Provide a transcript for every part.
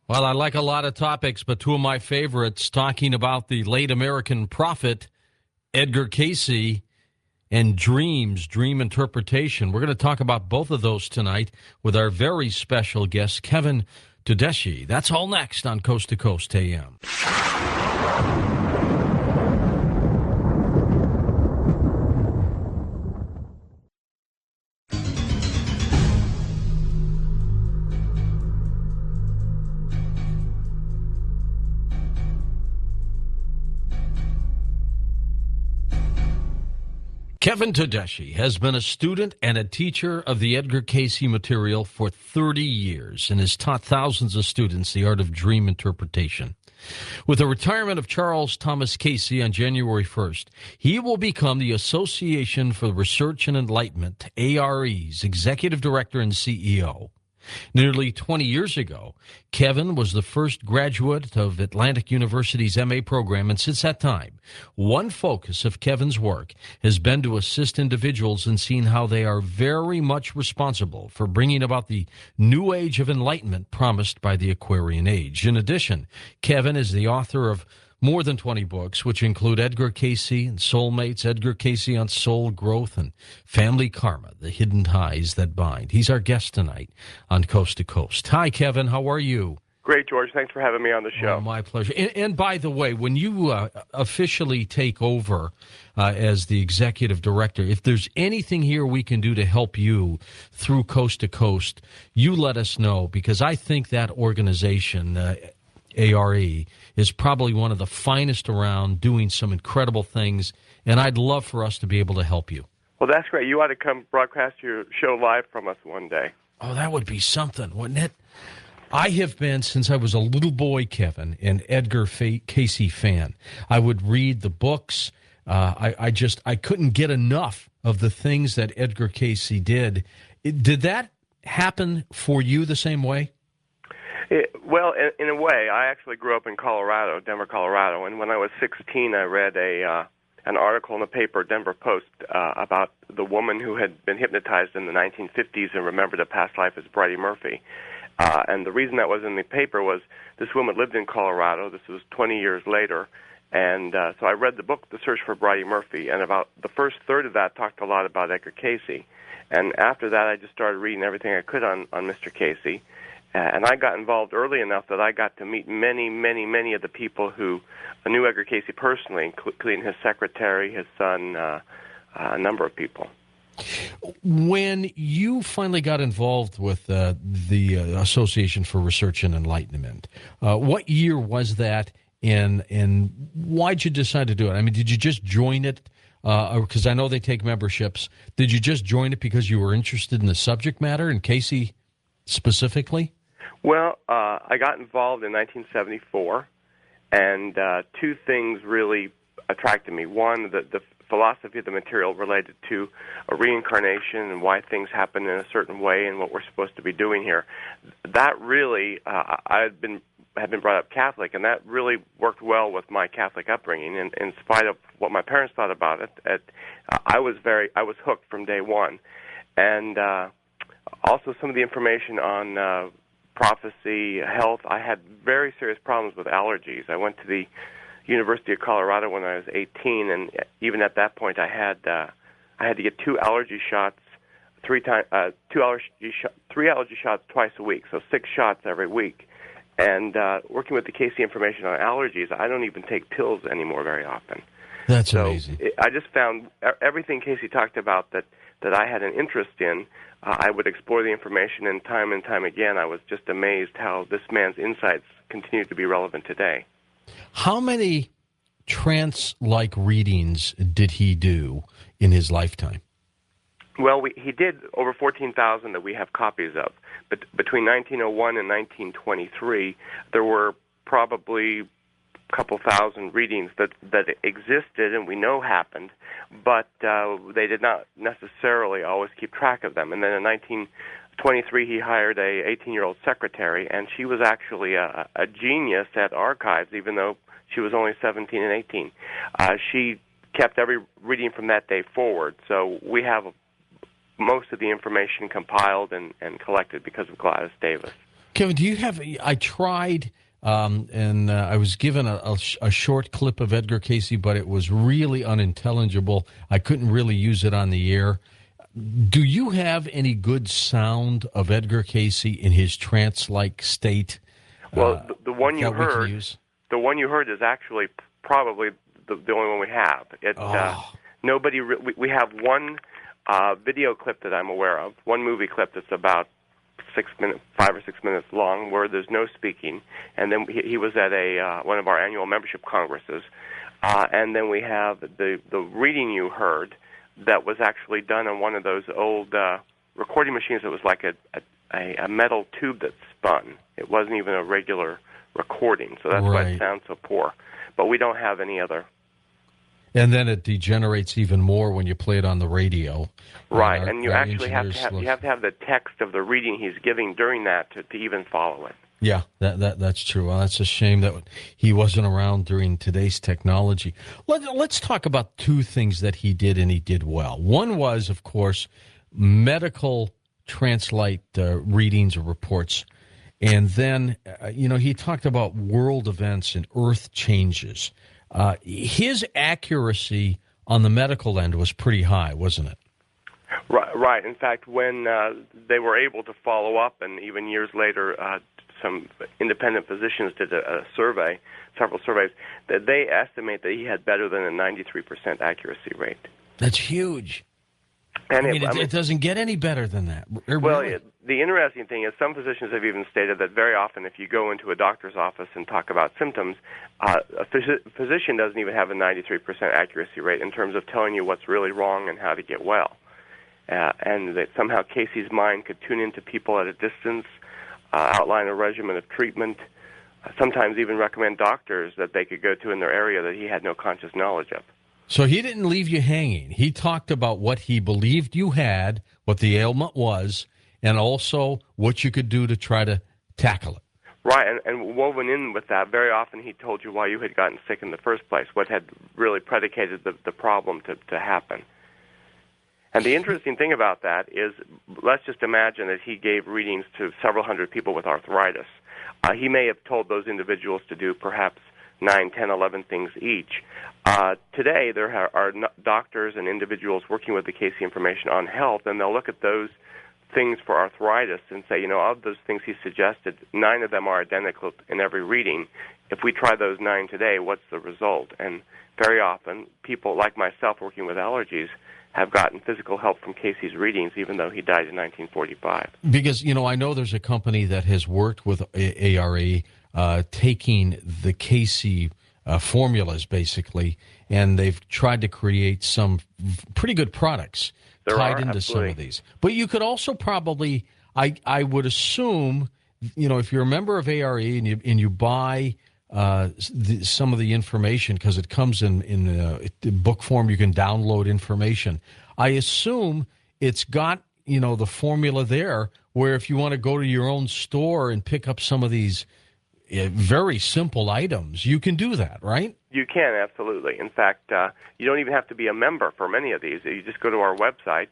Well, I like a lot of topics, but two of my favorites talking about the late American prophet, Edgar Casey, and dream interpretation. We're going to talk about both of those tonight with our very special guest, Kevin Tedeschi. That's all next on Coast to Coast AM. Kevin Tedeschi has been a student and a teacher of the Edgar Casey material for 30 years and has taught thousands of students the art of dream interpretation. With the retirement of Charles Thomas Casey on January 1st, he will become the Association for Research and Enlightenment, ARE's executive director and CEO. Nearly 20 years ago, Kevin was the first graduate of Atlantic University's MA program, and since that time, one focus of Kevin's work has been to assist individuals in seeing how they are very much responsible for bringing about the new age of enlightenment promised by the Aquarian Age. In addition, Kevin is the author of more than 20 books, which include Edgar Casey and Soulmates, Edgar Casey on Soul Growth, and Family Karma, The Hidden Ties That Bind. He's our guest tonight on Coast to Coast. Hi, Kevin. How are you? Great, George. Thanks for having me on the show. Oh, my pleasure. And by the way, when you officially take over as the executive director, if there's anything here we can do to help you through Coast to Coast, you let us know, because I think that organization, ARE, is probably one of the finest around, doing some incredible things, and I'd love for us to be able to help you. Well, that's great. You ought to come broadcast your show live from us one day. Oh, that would be something, wouldn't it? I have been, since I was a little boy, Kevin, an Edgar Casey fan. I would read the books. I couldn't get enough of the things that Edgar Casey did. Did that happen for you the same way? Well, in a way, I actually grew up in Colorado, Denver, Colorado, and when I was 16, I read an article in the paper, Denver Post, about the woman who had been hypnotized in the 1950s and remembered a past life as Bridey Murphy. And the reason that was in the paper was this woman lived in Colorado. This was 20 years later. And so I read the book, The Search for Bridey Murphy, and about the first third of that talked a lot about Edgar Casey. And after that, I just started reading everything I could on Mr. Casey. And I got involved early enough that I got to meet many of the people who knew Edgar Casey personally, including his secretary, his son, a number of people. When you finally got involved with the Association for Research and Enlightenment, what year was that, and why'd you decide to do it? I mean, did you just join it? Because I know they take memberships. Did you just join it because you were interested in the subject matter and Casey specifically? Well, I got involved in 1974, and two things really attracted me. One, the philosophy of the material related to a reincarnation and why things happen in a certain way and what we're supposed to be doing here. That really, I had been brought up Catholic, and that really worked well with my Catholic upbringing. And in spite of what my parents thought about it, I was hooked from day one. And also some of the information on prophecy, health. I had very serious problems with allergies. I went to the University of Colorado when I was 18, and even at that point, I had to get three allergy shots twice a week, so 6 shots every week. And working with the Casey information on allergies, I don't even take pills anymore very often. That's amazing. I just found everything Casey talked about that I had an interest in. I would explore the information, and time again, I was just amazed how this man's insights continue to be relevant today. How many trance-like readings did he do in his lifetime? Well, he did over 14,000 that we have copies of. But between 1901 and 1923, there were probably a couple thousand readings that existed and we know happened, but they did not necessarily always keep track of them. And then in 1923, he hired a 18-year-old secretary, and she was actually a genius at archives, even though she was only 17 and 18. She kept every reading from that day forward, so we have most of the information compiled and collected because of Gladys Davis. Kevin, do you have? I tried, and I was given a short clip of Edgar Casey, but it was really unintelligible. I couldn't really use it on the air. Do you have any good sound of Edgar Casey in his trance-like state? Well, the one you that we can heard, use? the one you heard is actually probably the only one we have. Nobody. We have one video clip that I'm aware of, one movie clip that's about 5 or 6 minutes long, where there's no speaking, and then he was at one of our annual membership congresses, and then we have the reading you heard that was actually done on one of those old recording machines that was like a metal tube that spun. It wasn't even a regular recording, so that's why it sounds so poor. But we don't have any other. And then it degenerates even more when you play it on the radio. Right, and you actually have to have the text of the reading he's giving during that to even follow it. Yeah, that's true. Well, that's a shame that he wasn't around during today's technology. Let's talk about two things that he did and he did well. One was, of course, medical translate readings or reports. And then, he talked about world events and earth changes. His accuracy on the medical end was pretty high, wasn't it? Right. In fact, when they were able to follow up, and even years later, some independent physicians did a survey, several surveys, that they estimate that he had better than a 93% accuracy rate. That's huge. And it doesn't get any better than that. Well, really. The interesting thing is some physicians have even stated that very often if you go into a doctor's office and talk about symptoms, a physician doesn't even have a 93% accuracy rate in terms of telling you what's really wrong and how to get well. And that somehow Casey's mind could tune into people at a distance, outline a regimen of treatment, sometimes even recommend doctors that they could go to in their area that he had no conscious knowledge of. So he didn't leave you hanging. He talked about what he believed you had, what the ailment was, and also what you could do to try to tackle it. Right, and woven in with that, very often he told you why you had gotten sick in the first place, what had really predicated the problem to happen. And the interesting thing about that is, let's just imagine that he gave readings to several hundred people with arthritis. He may have told those individuals to do perhaps 9, 10, 11 things each. Today, there are doctors and individuals working with the Casey Information on Health, and they'll look at those things for arthritis and say, of those things he suggested, 9 of them are identical in every reading. If we try those 9 today, what's the result? And very often, people like myself working with allergies have gotten physical help from Casey's readings, even though he died in 1945. Because, I know there's a company that has worked with ARE, taking the Casey formulas, basically, and they've tried to create some pretty good products tied into some of these. But you could also probably, I would assume, if you're a member of ARE and you buy some of the information, because it comes in book form, you can download information. I assume it's got, the formula there where if you want to go to your own store and pick up some of these very simple items, you can do that, right? You can, absolutely. In fact, you don't even have to be a member for many of these. You just go to our website,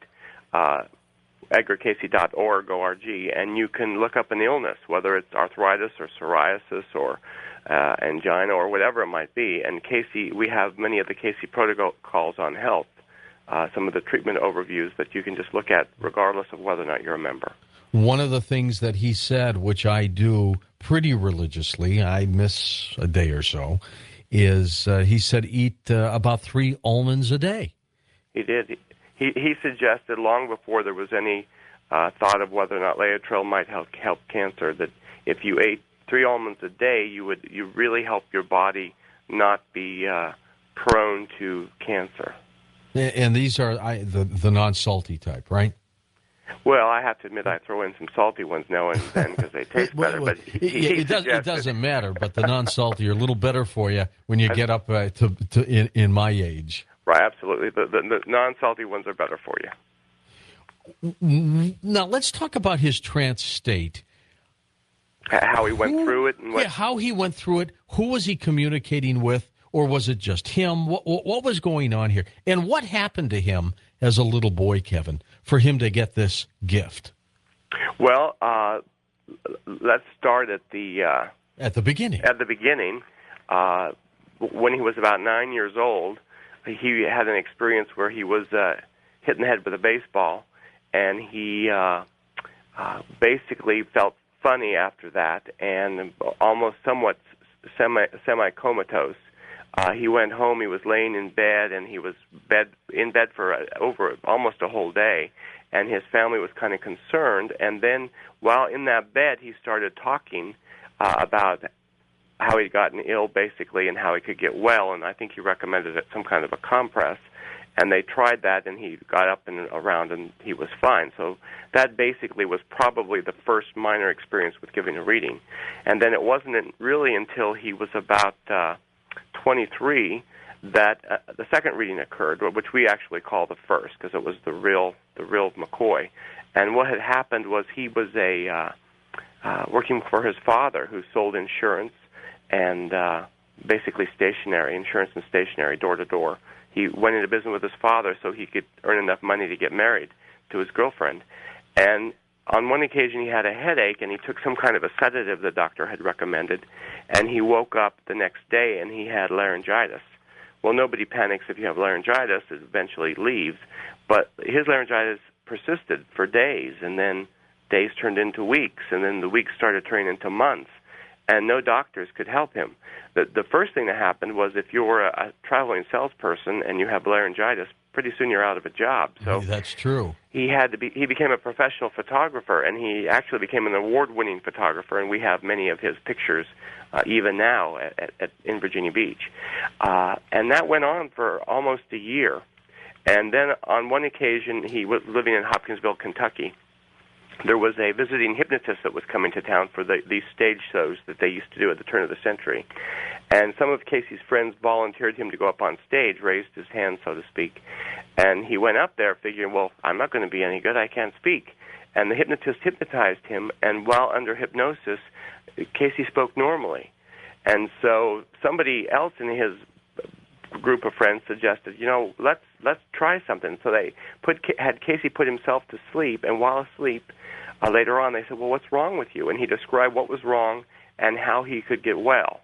edgarcasey.org, O-R-G, and you can look up an illness, whether it's arthritis or psoriasis or angina or whatever it might be. And Casey, we have many of the Casey protocols on health, some of the treatment overviews that you can just look at regardless of whether or not you're a member. One of the things that he said, which I do pretty religiously, I miss a day or so, is he said eat about 3 almonds a day. He did. He suggested long before there was any thought of whether or not Laetrile might help cancer, that if you ate 3 almonds a day, you really help your body not be prone to cancer. And these are the non-salty type, right? Well, I have to admit I throw in some salty ones now and then because they taste better. But it doesn't matter, but the non-salty are a little better for you when you get up to in my age. Right, absolutely. The non-salty ones are better for you. Now, let's talk about his trance state. How he went through it? And how he went through it. Who was he communicating with? Or was it just him? What was going on here? And what happened to him as a little boy, Kevin, for him to get this gift? Well, let's start at the beginning. At the beginning, when he was about 9 years old, he had an experience where he was hit in the head with a baseball, and he basically felt funny after that, and almost somewhat semi-comatose. He went home. He was laying in bed, and he was in bed for over almost a whole day. And his family was kind of concerned. And then, while in that bed, he started talking about how he'd gotten ill, basically, and how he could get well. And I think he recommended some kind of a compress. And they tried that, and he got up and around, and he was fine. So that basically was probably the first minor experience with giving a reading. And then it wasn't really until he was about 23 that the second reading occurred, which we actually call the first, because it was the real McCoy. And what had happened was he was working for his father, who sold insurance and basically insurance and stationery, door to door. He went into business with his father so he could earn enough money to get married to his girlfriend. And on one occasion he had a headache, and he took some kind of a sedative the doctor had recommended, and he woke up the next day and he had laryngitis. Well, nobody panics if you have laryngitis. It eventually leaves. But his laryngitis persisted for days, and then days turned into weeks, and then the weeks started turning into months, and no doctors could help him. The first thing that happened was, if you're a traveling salesperson and you have laryngitis, pretty soon you're out of a job. So that's true. He became a professional photographer, and he actually became an award-winning photographer, and we have many of his pictures even now in Virginia Beach. And that went on for almost a year. And then on one occasion, he was living in Hopkinsville, Kentucky. There was a visiting hypnotist that was coming to town for these stage shows that they used to do at the turn of the century. And some of Casey's friends volunteered him to go up on stage, raised his hand, so to speak. And he went up there figuring, well, I'm not going to be any good, I can't speak. And the hypnotist hypnotized him, and while under hypnosis, Casey spoke normally. And so somebody else in his group of friends suggested, let's try something. So they had Casey put himself to sleep, and while asleep, later on, they said, well, what's wrong with you? And he described what was wrong and how he could get well.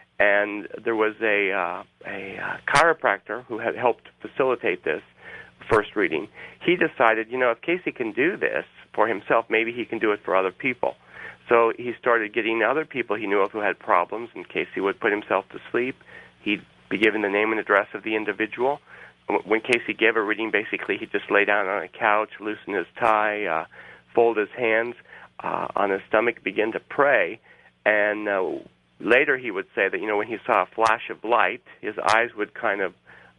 And there was a chiropractor who had helped facilitate this first reading. He decided, if Casey can do this for himself, maybe he can do it for other people. So he started getting other people he knew of who had problems, and Casey would put himself to sleep. He'd be given the name and address of the individual. When Casey gave a reading, basically he'd just lay down on a couch, loosen his tie, fold his hands on his stomach, begin to pray. And later he would say that, when he saw a flash of light, his eyes would kind of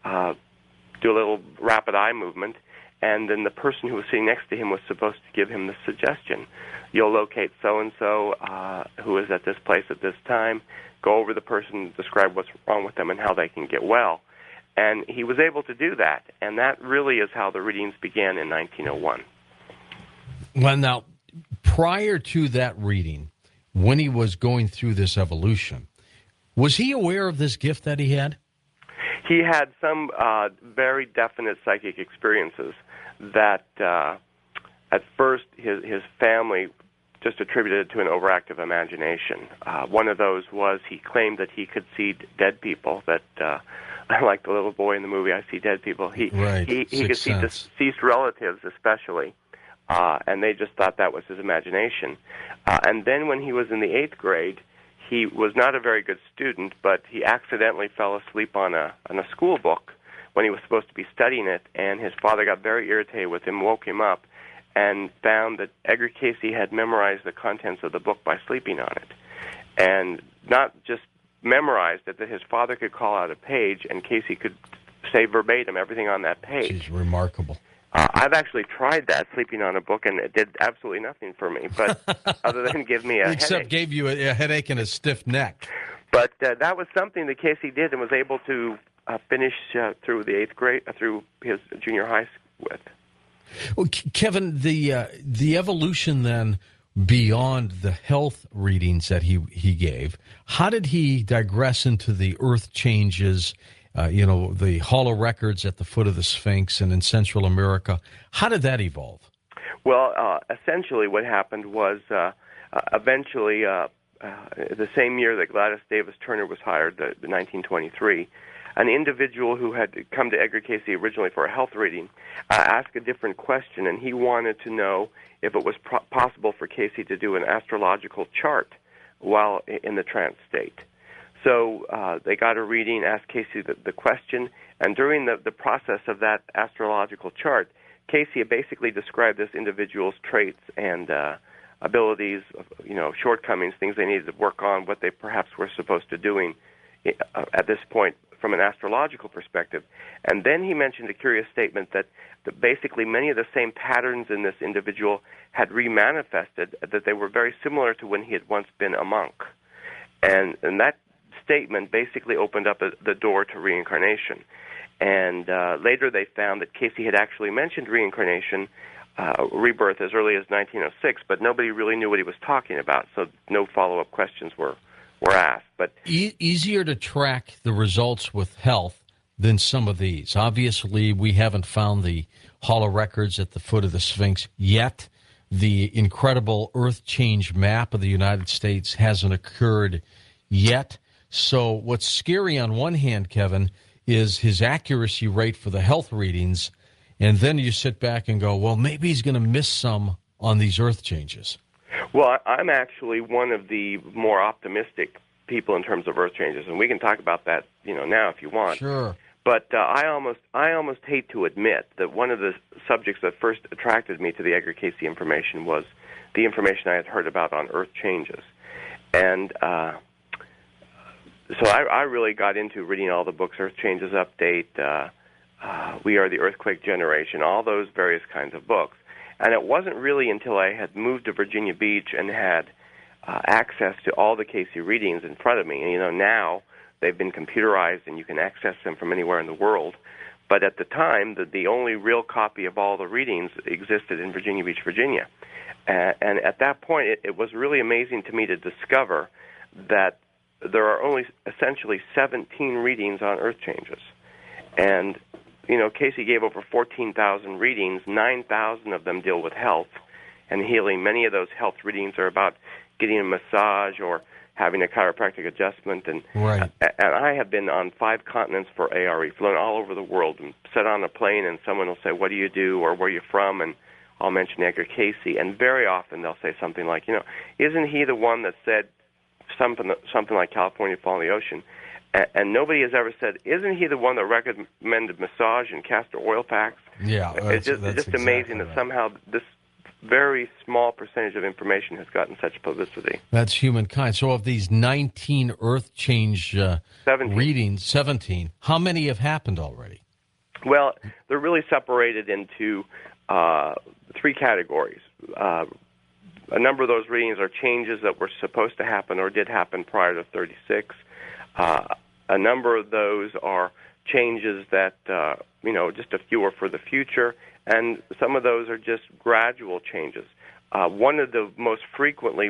do a little rapid eye movement, and then the person who was sitting next to him was supposed to give him the suggestion. You'll locate so-and-so who is at this place at this time, go over the person, describe what's wrong with them and how they can get well. And he was able to do that, and that really is how the readings began in 1901. Well, now, prior to that reading, when he was going through this evolution, was he aware of this gift that he had? He had some very definite psychic experiences that at first his family just attributed to an overactive imagination. One of those was he claimed that he could see dead people, that like the little boy in the movie, I See Dead People. He could see deceased relatives especially, and they just thought that was his imagination. And then when he was in the 8th grade, he was not a very good student, but he accidentally fell asleep on a school book when he was supposed to be studying it, and his father got very irritated with him, woke him up, and found that Edgar Cayce had memorized the contents of the book by sleeping on it. And not just memorized it, that his father could call out a page, and Cayce could say verbatim everything on that page. Which is remarkable. I've actually tried that, sleeping on a book, and it did absolutely nothing for me, but other than give me a Except headache. Gave you a headache and a stiff neck. But that was something that Cayce did and was able to finish through the 8th grade, through his junior high school with. Well, Kevin, the evolution then beyond the health readings that he gave, how did he digress into the earth changes, the hollow records at the foot of the Sphinx and in Central America? How did that evolve? Well, essentially what happened was eventually, the same year that Gladys Davis Turner was hired, 1923, an individual who had come to Edgar Cayce originally for a health reading asked a different question, and he wanted to know if it was possible for Cayce to do an astrological chart while in the trance state. So they got a reading, asked Cayce the question, and during the process of that astrological chart, Cayce basically described this individual's traits and abilities, shortcomings, things they needed to work on, what they perhaps were supposed to doing at this point from an astrological perspective. And then he mentioned a curious statement that basically many of the same patterns in this individual had remanifested, that they were very similar to when he had once been a monk. And that statement basically opened up the door to reincarnation. And later they found that Cayce had actually mentioned reincarnation, rebirth, as early as 1906, but nobody really knew what he was talking about, so no follow-up questions were asked. But easier to track the results with health than some of these. Obviously, we haven't found the Hall of Records at the foot of the Sphinx yet. The incredible Earth change map of the United States hasn't occurred yet. So what's scary on one hand, Kevin, is his accuracy rate for the health readings, and then you sit back and go, well, maybe he's going to miss some on these Earth changes. Well, I'm actually one of the more optimistic people in terms of Earth changes, and we can talk about that, now if you want. Sure. But I almost hate to admit that one of the subjects that first attracted me to the Edgar Cayce information was the information I had heard about on Earth changes, and so I really got into reading all the books, Earth Changes Update, We Are the Earthquake Generation, all those various kinds of books. And it wasn't really until I had moved to Virginia Beach and had access to all the Cayce readings in front of me. And, now they've been computerized and you can access them from anywhere in the world. But at the time, the only real copy of all the readings existed in Virginia Beach, Virginia. And at that point, it was really amazing to me to discover that there are only essentially 17 readings on Earth changes. And Cayce gave over 14,000 readings. 9,000 of them deal with health and healing. Many of those health readings are about getting a massage or having a chiropractic adjustment. And right. And I have been on 5 continents for ARE, flown all over the world, and sat on a plane, and someone will say, "What do you do?" or "Where are you from?" And I'll mention Edgar Cayce, and very often they'll say something like, "Isn't he the one that said something like California fall in the ocean?" And nobody has ever said, "Isn't he the one that recommended massage and castor oil packs?" Yeah, it's just exactly amazing that right. somehow this very small percentage of information has gotten such publicity. That's humankind. So of these 19 Earth change 17. readings, 17, how many have happened already? Well, they're really separated into 3 categories. A number of those readings are changes that were supposed to happen or did happen prior to 36. A number of those are changes that, just a few are for the future, and some of those are just gradual changes. One of the most frequently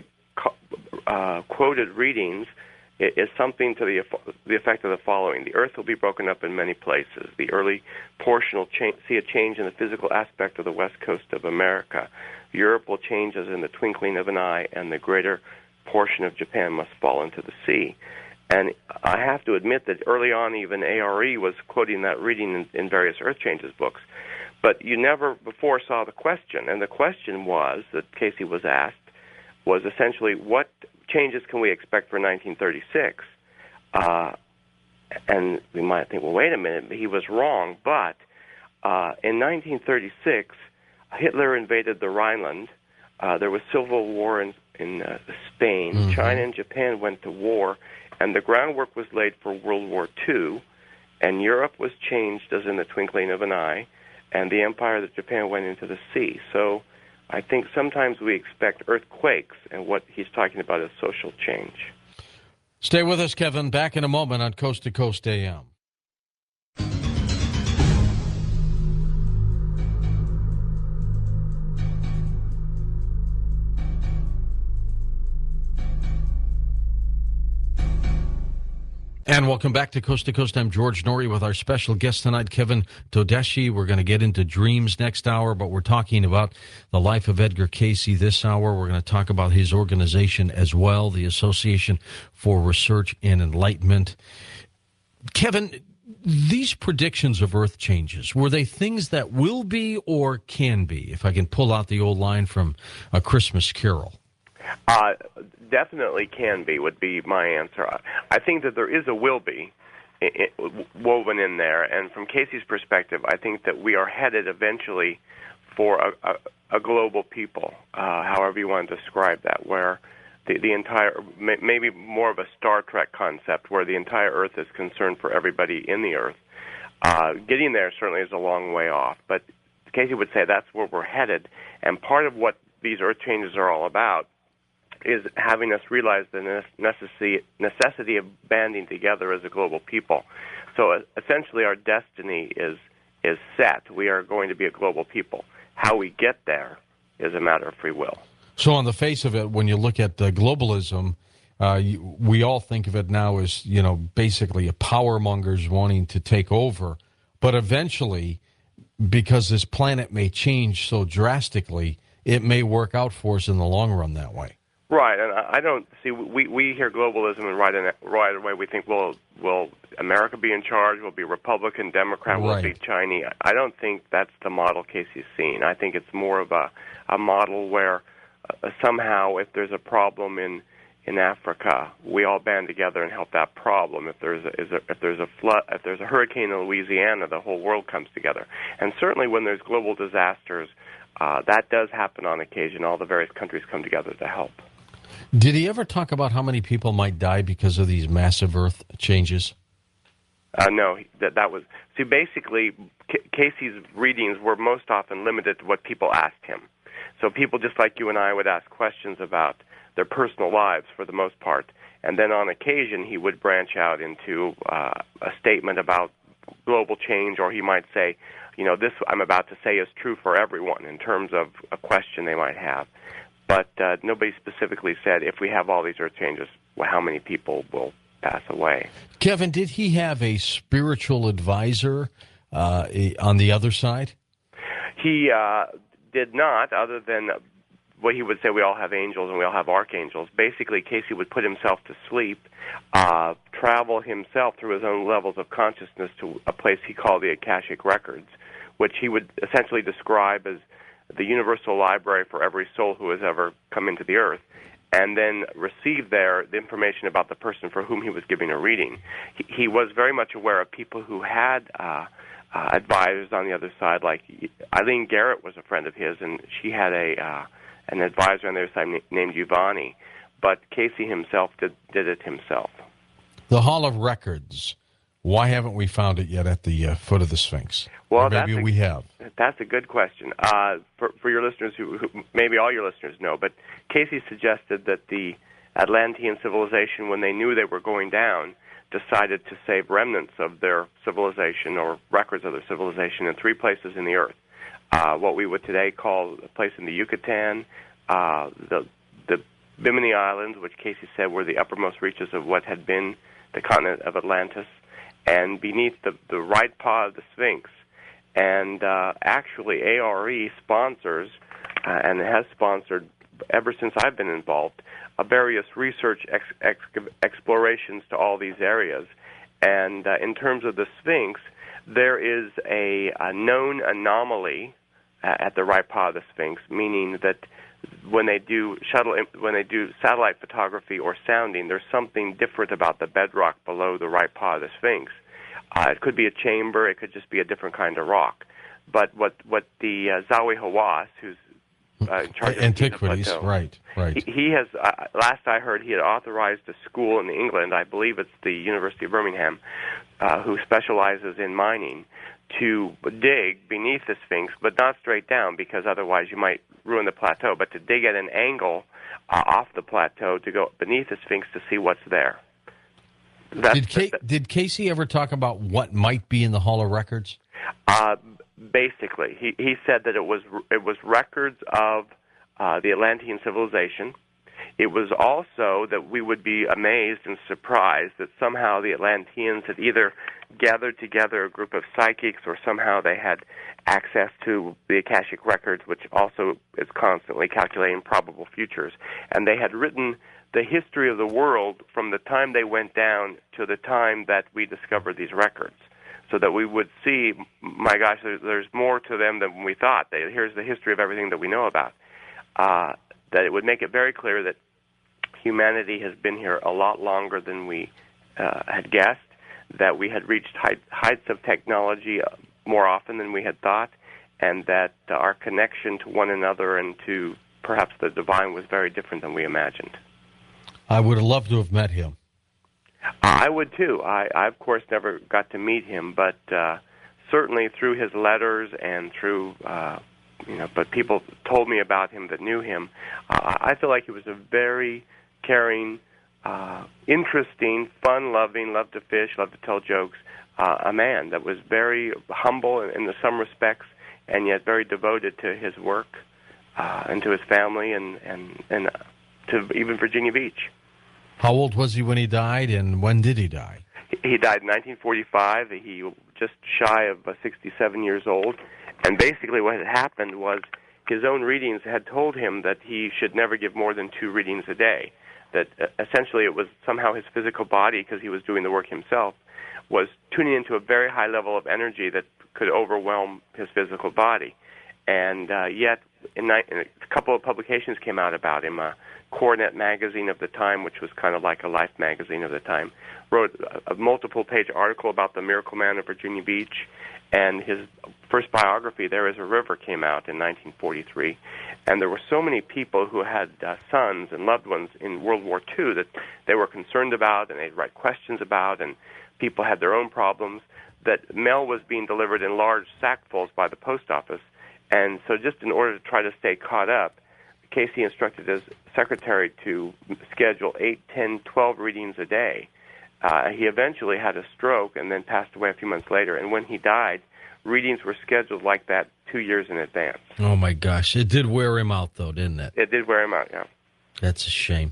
quoted readings is something to the effect of the following: the Earth will be broken up in many places. The early portion will see a change in the physical aspect of the west coast of America. Europe will change as in the twinkling of an eye, and the greater portion of Japan must fall into the sea. And I have to admit that early on, even ARE was quoting that reading in various Earth Changes books. But you never before saw the question. And the question was, that Cayce was asked, was essentially, what changes can we expect for 1936? And we might think, well, wait a minute, he was wrong. But in 1936, Hitler invaded the Rhineland. There was civil war in Spain. Mm-hmm. China and Japan went to war. And the groundwork was laid for World War II, and Europe was changed as in the twinkling of an eye, and the empire of Japan went into the sea. So I think sometimes we expect earthquakes, and what he's talking about is social change. Stay with us, Kevin. Back in a moment on Coast to Coast AM. And welcome back to Coast. I'm George Norrie with our special guest tonight, Kevin Todeschi. We're going to get into dreams next hour, but we're talking about the life of Edgar Cayce this hour. We're going to talk about his organization as well, the Association for Research and Enlightenment. Kevin, these predictions of Earth changes, were they things that will be or can be? If I can pull out the old line from A Christmas Carol. Definitely can be, would be my answer. I think that there is a will be woven in there, and from Cayce's perspective, I think that we are headed eventually for a global people, however you want to describe that, where the entire, maybe more of a Star Trek concept, where the entire Earth is concerned for everybody in the Earth. Getting there certainly is a long way off, but Cayce would say that's where we're headed, and part of what these Earth changes are all about is having us realize the necessity of banding together as a global people. So essentially our destiny is set. We are going to be a global people. How we get there is a matter of free will. So on the face of it, when you look at globalism, we all think of it now as, basically a power mongers wanting to take over. But eventually, because this planet may change so drastically, it may work out for us in the long run that way. Right, and I don't see. We hear globalism, and right away we think, will America be in charge? Will be Republican, Democrat? Will it be Chinese? I don't think that's the model Cayce's seen. I think it's more of a model where somehow, if there's a problem in Africa, we all band together and help that problem. If there's a flood, if there's a hurricane in Louisiana, the whole world comes together. And certainly, when there's global disasters, that does happen on occasion. All the various countries come together to help. Did he ever talk about how many people might die because of these massive Earth changes? No, that was... See, basically, Cayce's readings were most often limited to what people asked him. So people just like you and I would ask questions about their personal lives for the most part. And then on occasion, he would branch out into a statement about global change, or he might say, this I'm about to say is true for everyone in terms of a question they might have. But nobody specifically said, if we have all these Earth changes, how many people will pass away. Kevin, did he have a spiritual advisor on the other side? He did not, other than what he would say, we all have angels and we all have archangels. Basically, Cayce would put himself to sleep, travel himself through his own levels of consciousness to a place he called the Akashic Records, which he would essentially describe as the universal library for every soul who has ever come into the earth, and then receive there the information about the person for whom he was giving a reading. He was very much aware of people who had advisors on the other side, like Eileen Garrett was a friend of his, and she had an advisor on the other side named Giovanni, but Cayce himself did it himself. The Hall of Records. Why haven't we found it yet at the foot of the Sphinx? Well, or maybe we have. That's a good question. For your listeners, who maybe all your listeners know, but Cayce suggested that the Atlantean civilization, when they knew they were going down, decided to save remnants of their civilization or records of their civilization in 3 places in the earth. What we would today call a place in the Yucatan, the Bimini Islands, which Cayce said were the uppermost reaches of what had been the continent of Atlantis, and beneath the right paw of the Sphinx. And actually, ARE sponsors, and has sponsored ever since I've been involved, various research explorations to all these areas. And in terms of the Sphinx, there is a known anomaly at the right paw of the Sphinx, meaning that when they do satellite photography or sounding, there's something different about the bedrock below the right paw of the Sphinx. It could be a chamber, it could just be a different kind of rock. But what the Zawi Hawass, who's in charge of Antiquities, Plateau, right. He has, last I heard, he had authorized a school in England, I believe it's the University of Birmingham, who specializes in mining, to dig beneath the Sphinx, but not straight down, because otherwise you might ruin the plateau, but to dig at an angle off the plateau to go beneath the Sphinx to see what's there. Did Cayce ever talk about what might be in the Hall of Records? Basically, he said that it was records of the Atlantean civilization. It was also that we would be amazed and surprised that somehow the Atlanteans had either gathered together a group of psychics or somehow they had access to the Akashic Records, which also is constantly calculating probable futures. And they had written the history of the world from the time they went down to the time that we discovered these records, so that we would see, my gosh, there's more to them than we thought. Here's the history of everything that we know about. That it would make it very clear that humanity has been here a lot longer than we had guessed, that we had reached heights of technology more often than we had thought, and that our connection to one another and to perhaps the divine was very different than we imagined. I would have loved to have met him. I would too. I of course never got to meet him, but certainly through his letters and through but people told me about him that knew him. I feel like he was a very caring, interesting, fun-loving, loved to fish, loved to tell jokes, a man that was very humble in some respects, and yet very devoted to his work and to his family and to even Virginia Beach. How old was he when he died, and when did he die? He died in 1945. He was just shy of 67 years old. And basically what had happened was his own readings had told him that he should never give more than 2 readings a day, that essentially it was somehow his physical body, because he was doing the work himself, was tuning into a very high level of energy that could overwhelm his physical body. And yet a couple of publications came out about him. Coronet magazine of the time, which was kind of like a Life magazine of the time, wrote a multiple-page article about the Miracle Man of Virginia Beach, and his first biography, There Is a River, came out in 1943. And there were so many people who had sons and loved ones in World War II that they were concerned about, and they'd write questions about, and people had their own problems, that mail was being delivered in large sackfuls by the post office. And so just in order to try to stay caught up, Casey instructed his secretary to schedule 8, 10, 12 readings a day. He eventually had a stroke and then passed away a few months later. And when he died, readings were scheduled like that 2 years in advance. Oh, my gosh. It did wear him out, though, didn't it? It did wear him out, yeah. That's a shame.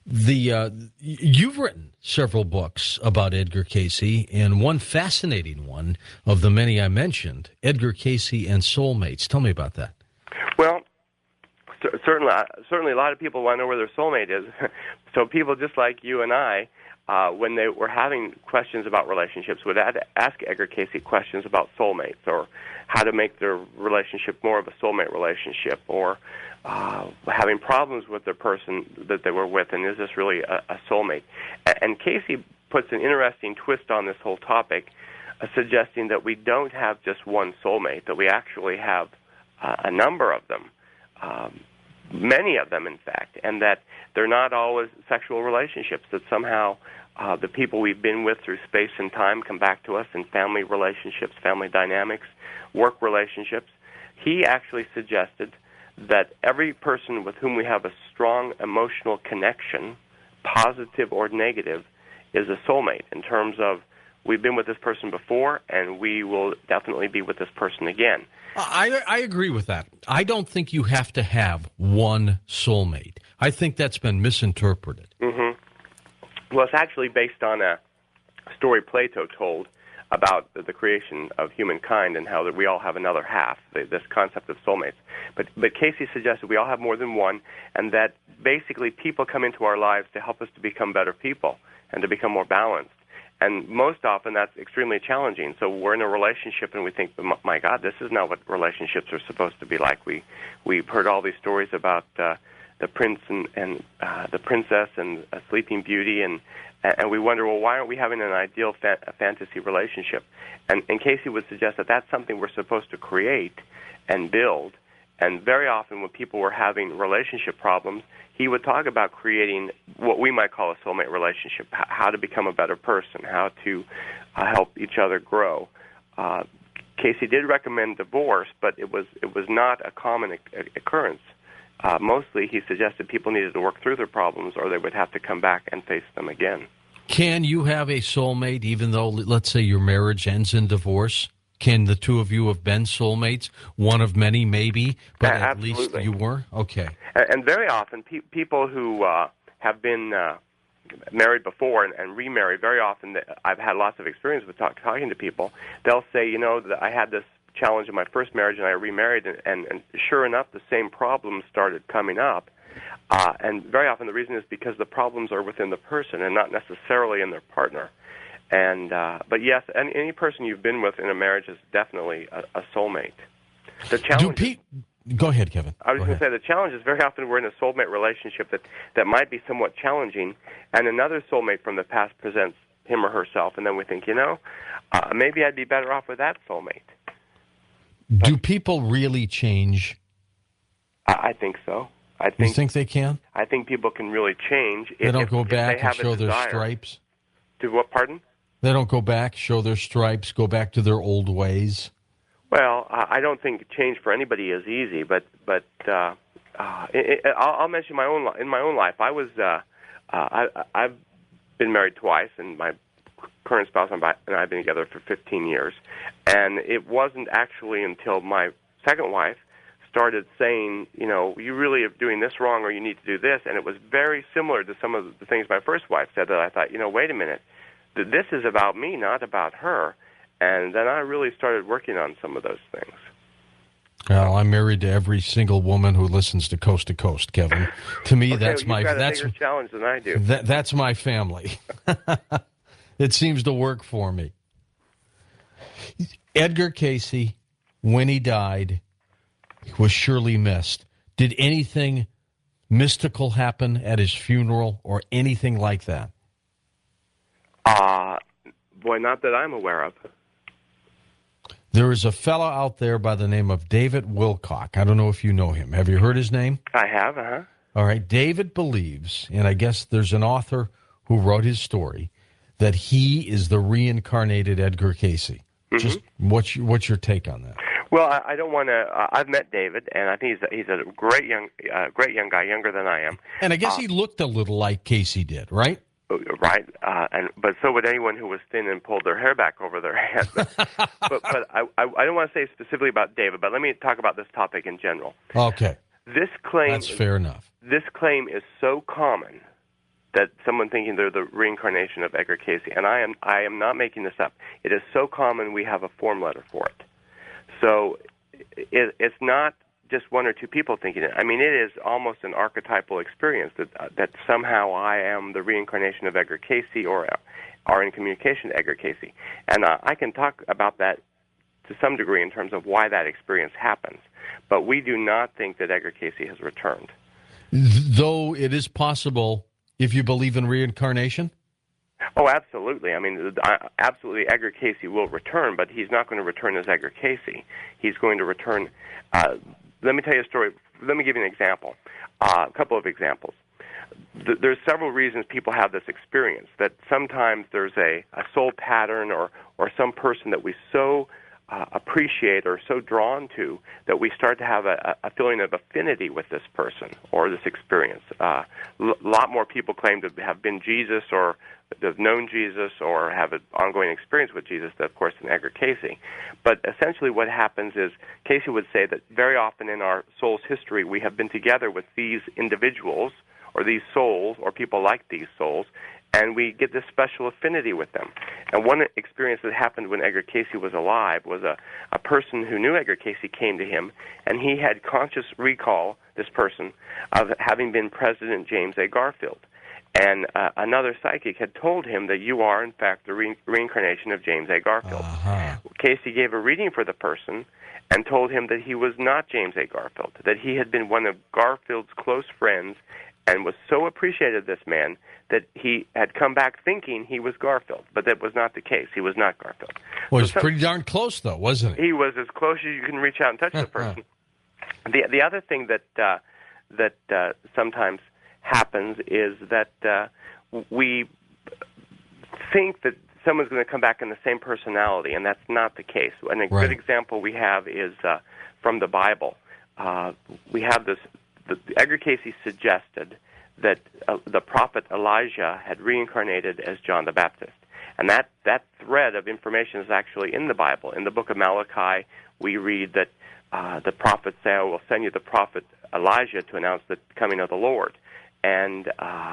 You've written several books about Edgar Cayce, and one fascinating one of the many I mentioned, Edgar Cayce and Soulmates. Tell me about that. Well, certainly a lot of people want to know where their soulmate is. So people just like you and I, when they were having questions about relationships, would ask Edgar Cayce questions about soulmates, or how to make their relationship more of a soulmate relationship, or having problems with the person that they were with, and is this really a soulmate? And Cayce puts an interesting twist on this whole topic, suggesting that we don't have just one soulmate, that we actually have a number of them. Many of them, in fact, and that they're not always sexual relationships, that somehow the people we've been with through space and time come back to us in family relationships, family dynamics, work relationships. He actually suggested that every person with whom we have a strong emotional connection, positive or negative, is a soulmate, in terms of we've been with this person before and we will definitely be with this person again. I agree with that. I don't think you have to have one soulmate. I think that's been misinterpreted. Mm-hmm. Well, it's actually based on a story Plato told about the creation of humankind and how that we all have another half, this concept of soulmates. But Cayce suggested we all have more than one, and that basically people come into our lives to help us to become better people and to become more balanced. And most often that's extremely challenging. So we're in a relationship and we think, my God, this is not what relationships are supposed to be like. We've heard all these stories about the prince and the princess and a Sleeping Beauty, and we wonder, well, why aren't we having an ideal fantasy relationship? And Cayce would suggest that that's something we're supposed to create and build. And very often when people were having relationship problems, he would talk about creating what we might call a soulmate relationship, how to become a better person, how to help each other grow. Cayce did recommend divorce, but it was not a common occurrence. Mostly he suggested people needed to work through their problems or they would have to come back and face them again. Can you have a soulmate even though, let's say, your marriage ends in divorce? Can the two of you have been soulmates? One of many, maybe, but at least Absolutely. you were? Okay. And very often, people who have been married before and remarried, very often, I've had lots of experience with talking to people. They'll say, that I had this challenge in my first marriage and I remarried, and sure enough, the same problems started coming up. And very often the reason is because the problems are within the person and not necessarily in their partner. And but yes, any person you've been with in a marriage is definitely a soulmate. The challenge. Go ahead, Kevin. I was going to say the challenge is very often we're in a soulmate relationship that might be somewhat challenging, and another soulmate from the past presents him or herself, and then we think, maybe I'd be better off with that soulmate. Do people really change? I think so. You think they can? I think people can really change. They don't go back and show their stripes? Do what, pardon? They don't go back, show their stripes, go back to their old ways? Well, I don't think change for anybody is easy, but I'll mention my own in my own life. I've been married twice, and my current spouse and I have been together for 15 years, and it wasn't actually until my second wife started saying, you really are doing this wrong, or you need to do this, and it was very similar to some of the things my first wife said, that I thought, wait a minute, this is about me, not about her. And then I really started working on some of those things. Well, I'm married to every single woman who listens to Coast, Kevin. To me, that's you've got a bigger challenge than I do. That's my family. It seems to work for me. Edgar Cayce, when he died, was surely missed. Did anything mystical happen at his funeral or anything like that? Boy, not that I'm aware of. There is a fellow out there by the name of David Wilcock. I don't know if you know him. Have you heard his name? I have, uh-huh. All right. David believes, and I guess there's an author who wrote his story, that he is the reincarnated Edgar Cayce. Mm-hmm. Just what's your take on that? Well, I don't want to. I've met David, and I think he's a great young guy, younger than I am. And I guess he looked a little like Cayce did, right? Right, but so would anyone who was thin and pulled their hair back over their head. But I don't want to say specifically about David, but let me talk about this topic in general. Okay. This claim. That's fair enough. This claim is so common that someone thinking they're the reincarnation of Edgar Cayce, and I am not making this up. It is so common we have a form letter for it. So it's not just one or two people thinking it. I mean, it is almost an archetypal experience that somehow I am the reincarnation of Edgar Cayce or are in communication to Edgar Cayce. And I can talk about that to some degree in terms of why that experience happens. But we do not think that Edgar Cayce has returned. Though it is possible if you believe in reincarnation? Oh, absolutely. I mean, absolutely, Edgar Cayce will return, but he's not going to return as Edgar Cayce. He's going to return. Let me tell you a story. Let me give you an example, a couple of examples. There's several reasons people have this experience, that sometimes there's a soul pattern or some person that we so appreciate or so drawn to that we start to have a feeling of affinity with this person or this experience. A lot more people claim to have been Jesus or have known Jesus or have an ongoing experience with Jesus, of course, than Edgar Cayce. But essentially what happens is Cayce would say that very often in our soul's history we have been together with these individuals or these souls or people like these souls, and we get this special affinity with them. And one experience that happened when Edgar Cayce was alive was a person who knew Edgar Cayce came to him, and he had conscious recall, this person, of having been President James A. Garfield. And another psychic had told him that you are, in fact, the reincarnation of James A. Garfield. Uh-huh. Cayce gave a reading for the person and told him that he was not James A. Garfield, that he had been one of Garfield's close friends and was so appreciated this man that he had come back thinking he was Garfield, but that was not the case. He was not Garfield. Well, he was pretty darn close, though, wasn't he? He was as close as you can reach out and touch the person. The other thing that sometimes happens is that we think that someone's going to come back in the same personality, and that's not the case. And a good example we have is from the Bible. We have this. Edgar Cayce suggested that the prophet Elijah had reincarnated as John the Baptist. And that thread of information is actually in the Bible. In the book of Malachi, we read that the prophets say, I will send you the prophet Elijah to announce the coming of the Lord. And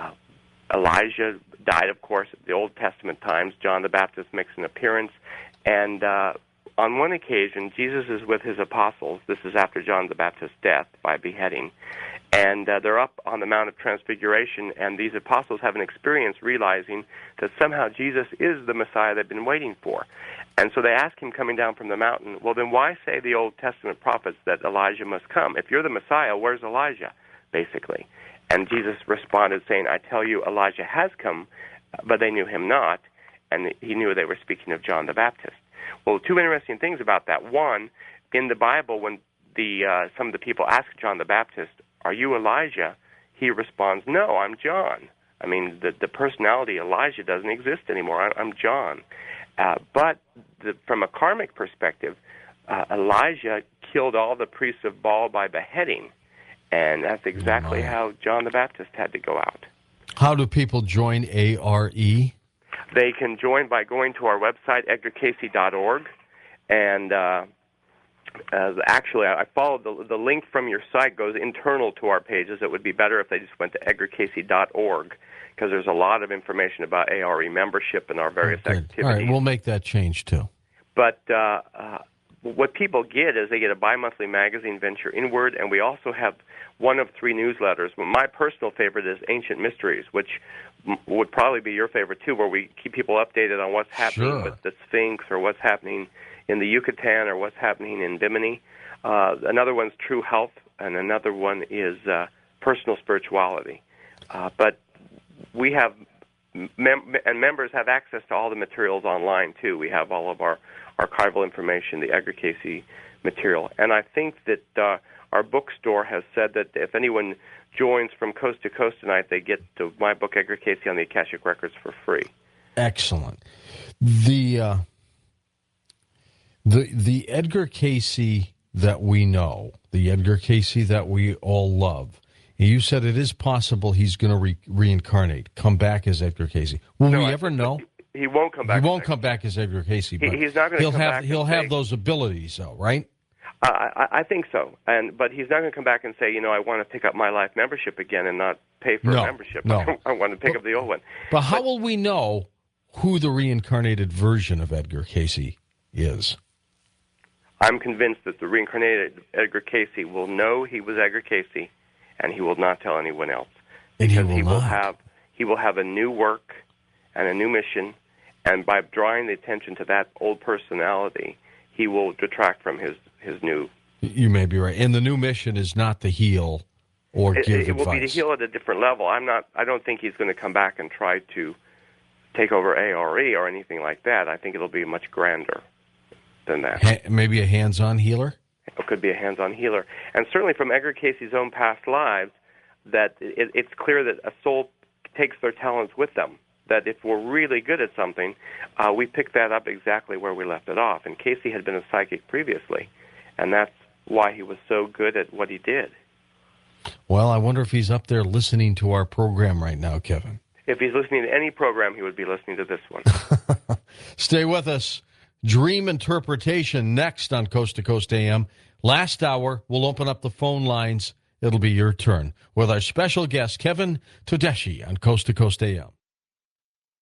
Elijah died, of course, at the Old Testament times. John the Baptist makes an appearance. And on one occasion, Jesus is with his apostles. This is after John the Baptist's death by beheading. And they're up on the Mount of Transfiguration, and these apostles have an experience realizing that somehow Jesus is the Messiah they've been waiting for. And so they ask him coming down from the mountain, well, then why say the Old Testament prophets that Elijah must come? If you're the Messiah, where's Elijah, basically? And Jesus responded saying, I tell you, Elijah has come, but they knew him not, and he knew they were speaking of John the Baptist. Well, two interesting things about that. One, in the Bible, when some of the people ask John the Baptist, are you Elijah? He responds, no, I'm John. I mean, the personality Elijah doesn't exist anymore. I'm John. But from a karmic perspective, Elijah killed all the priests of Baal by beheading, and that's exactly how John the Baptist had to go out. How do people join ARE? They can join by going to our website, edgarcayce.org, and actually, I followed the link from your site goes internal to our pages. It would be better if they just went to edgarcayce.org, because there's a lot of information about ARE membership and our various activities. All right, we'll make that change, too. But what people get is they get a bi-monthly magazine, Venture Inward, and we also have one of 3 newsletters. My personal favorite is Ancient Mysteries, which would probably be your favorite, too, where we keep people updated on what's happening with the Sphinx or what's happening in the Yucatan or what's happening in Bimini. Another one's True Health, and another one is Personal Spirituality. But we have, and members have access to all the materials online, too. We have all of our archival information, the Edgar Cayce material. And I think that our bookstore has said that if anyone joins from coast to coast tonight, they get my book, Edgar Cayce on the Akashic Records, for free. Excellent. The Edgar Cayce that we know, the Edgar Cayce that we all love, you said it is possible he's going to reincarnate, come back as Edgar Cayce. Will we ever know? He won't come back. He won't come back as Edgar Cayce, but he's not going to come back. He'll have those abilities, though, right? I think so, but he's not going to come back and say, I want to pick up my life membership again and not pay for a membership. No. I want to pick up the old one. But how will we know who the reincarnated version of Edgar Cayce is? I'm convinced that the reincarnated Edgar Cayce will know he was Edgar Cayce, and he will not tell anyone else. And because he will have a new work and a new mission, and by drawing the attention to that old personality, he will detract from his new. You may be right. And the new mission is not to heal or give advice. It will be to heal at a different level. I don't think he's going to come back and try to take over ARE or anything like that. I think it'll be much grander than that. Maybe a hands-on healer? It could be a hands-on healer. And certainly from Edgar Cayce's own past lives, that it's clear that a soul takes their talents with them. That if we're really good at something, we pick that up exactly where we left it off. And Cayce had been a psychic previously, and that's why he was so good at what he did. Well, I wonder if he's up there listening to our program right now, Kevin. If he's listening to any program, he would be listening to this one. Stay with us. Dream Interpretation next on Coast to Coast AM. Last hour, we'll open up the phone lines. It'll be your turn with our special guest, Kevin Tedeschi, on Coast to Coast AM.